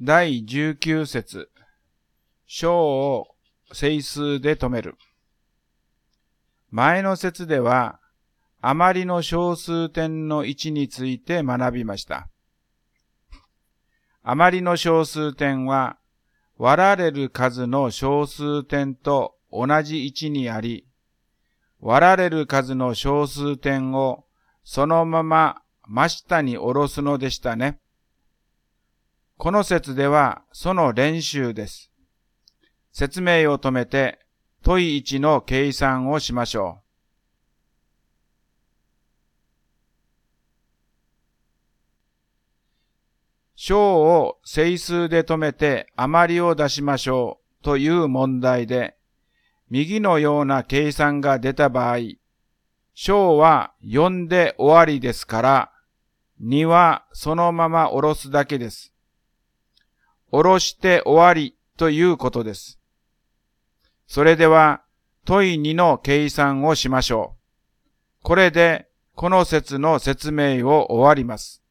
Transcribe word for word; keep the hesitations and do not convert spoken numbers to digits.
だいじゅうきゅう節、小を整数で止める。前の節では、余りの小数点の位置について学びました。余りの小数点は、割られる数の小数点と同じ位置にあり、割られる数の小数点をそのまま真下に下ろすのでしたね。この節ではその練習です。説明を止めて問いちの計算をしましょう。小を整数で止めて余りを出しましょうという問題で、右のような計算が出た場合、小はよんで終わりですから、にはそのまま下ろすだけです。下ろして終わりということです。それでは問いにの計算をしましょう。これでこの節の説明を終わります。